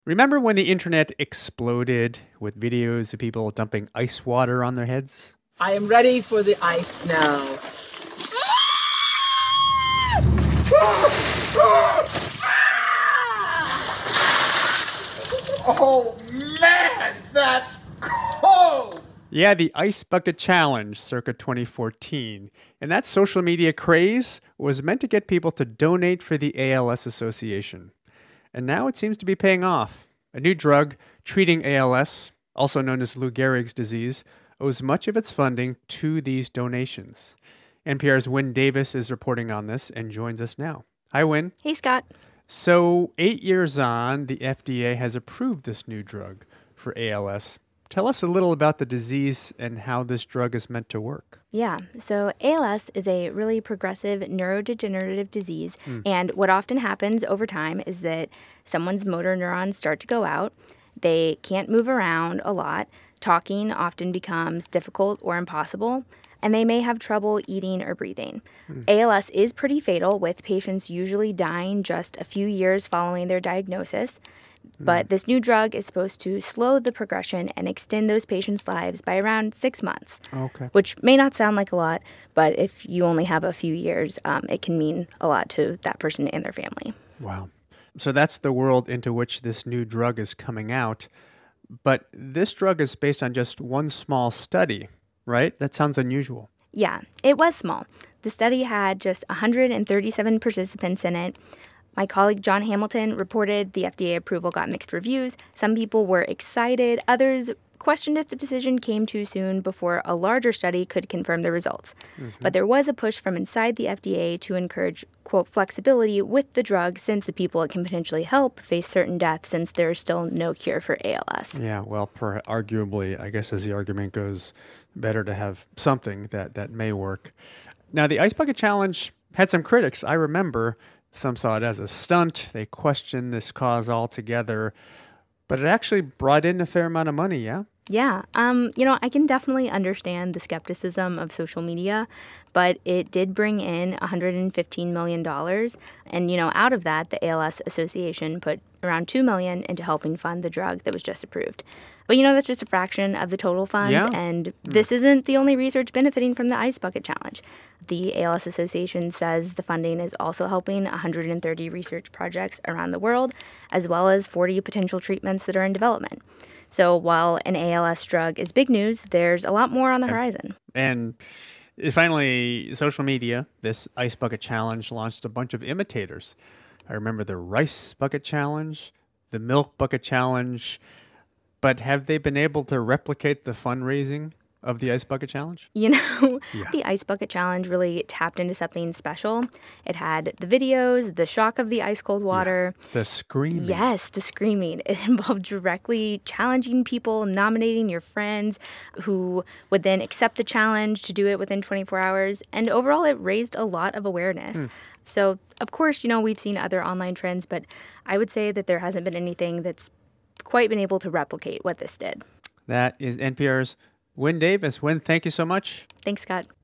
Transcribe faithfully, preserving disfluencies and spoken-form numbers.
Remember when the internet exploded with videos of people dumping ice water on their heads? I am ready for the ice now. Oh man, that's cold! Yeah, the Ice Bucket Challenge circa twenty fourteen. And that social media craze was meant to get people to donate for the A L S Association. And now it seems to be paying off. A new drug treating A L S, also known as Lou Gehrig's disease, owes much of its funding to these donations. N P R's Wynne Davis is reporting on this and joins us now. Hi, Wynne. Hey, Scott. So, eight years on, the F D A has approved this new drug for A L S. Tell us a little about the disease and how this drug is meant to work. Yeah, so A L S is a really progressive neurodegenerative disease, mm. and what often happens over time is that someone's motor neurons start to go out. They can't move around a lot. Talking often becomes difficult or impossible, and they may have trouble eating or breathing. Mm. A L S is pretty fatal, with patients usually dying just a few years following their diagnosis. But this new drug is supposed to slow the progression and extend those patients' lives by around six months, okay. which may not sound like a lot, but if you only have a few years, um, it can mean a lot to that person and their family. Wow. So that's the world into which this new drug is coming out. But this drug is based on just one small study, right? That sounds unusual. Yeah, it was small. The study had just one hundred thirty-seven participants in it. My colleague John Hamilton reported the F D A approval got mixed reviews. Some people were excited. Others questioned if the decision came too soon before a larger study could confirm the results. Mm-hmm. But there was a push from inside the F D A to encourage, quote, flexibility with the drug, since the people it can potentially help face certain death, since there is still no cure for A L S. Yeah, well, per, arguably, I guess as the argument goes, better to have something that, that may work. Now, the Ice Bucket Challenge had some critics. I remember some saw it as a stunt. They questioned this cause altogether. But it actually brought in a fair amount of money, yeah? Yeah. Um, you know, I can definitely understand the skepticism of social media, but it did bring in one hundred fifteen million dollars. And, you know, out of that, the A L S Association put around two million dollars into helping fund the drug that was just approved. But, you know, that's just a fraction of the total funds. Yeah. And mm. this isn't the only research benefiting from the Ice Bucket Challenge. The A L S Association says the funding is also helping one hundred thirty research projects around the world, as well as forty potential treatments that are in development. So while an A L S drug is big news, there's a lot more on the horizon. And finally, social media, this Ice Bucket Challenge launched a bunch of imitators. I remember the Rice Bucket Challenge, the Milk Bucket Challenge. But have they been able to replicate the fundraising of the Ice Bucket Challenge? You know, yeah. The Ice Bucket Challenge really tapped into something special. It had the videos, the shock of the ice cold water. Yeah. The screaming. Yes, the screaming. It involved directly challenging people, nominating your friends who would then accept the challenge to do it within twenty-four hours. And overall, it raised a lot of awareness. Hmm. So, of course, you know, we've seen other online trends, but I would say that there hasn't been anything that's quite been able to replicate what this did. That is N P R's Wynne Davis. Wynne, thank you so much. Thanks, Scott.